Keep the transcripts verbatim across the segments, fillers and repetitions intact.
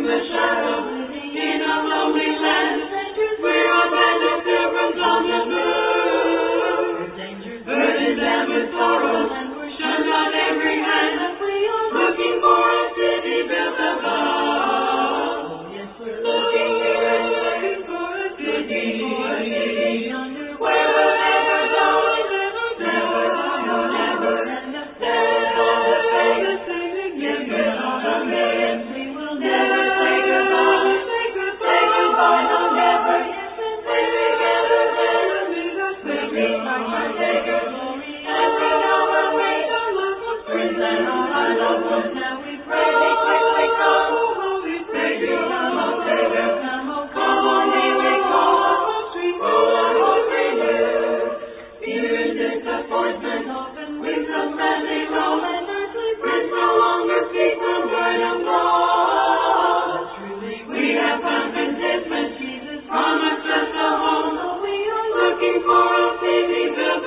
the shadow, in a lonely land. We're a band of pilgrims on the move, burdened and with sorrow, shunned on every hand. Looking for a city built above. Looking here and looking for a city, a city where we'll never go, never, never, no, never. There's all the famous things again, there's all the millions. We will never say goodbye, say goodbye, no, never. When we gather there, we'll be like my Savior, glory, and we know the way to look for friends and all our loved ones. Now we pray thee quickly come, Holy Savior, come, O Savior, come, O come on, may we call, roll our hope renewed. Fear and disappointment, with no standing roll, and earthly friends no longer seek the word of God. Truly we have found contentment, Jesus promised us a home, so we are looking for a city built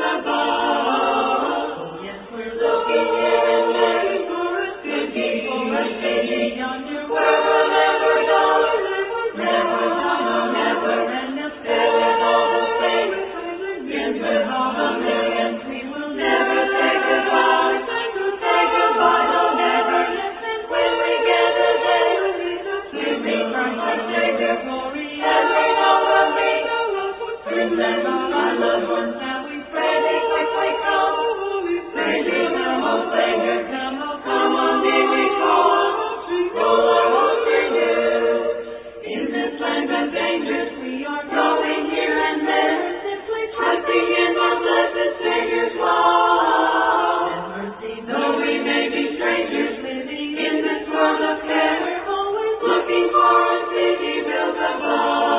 above. Yes, we're looking here and looking for a city, for a city yonder where we'll never go, never, no, never, and if there is all the famous times again, with all the millions, we will never say goodbye, say goodbye, no, never. When we gather there, we'll be Christ our Savior, glory, and we know the meaning of friends and all our loved ones. Now we pray thee quickly come, pray thee come, O Savior, come, O come on, thee we call, roll our hope renewed. In this land of dangers we are going here and there, simply trusting in our blessed Savior's love and mercy. Though we may be strangers living in this world of care, we're always looking for a city built above.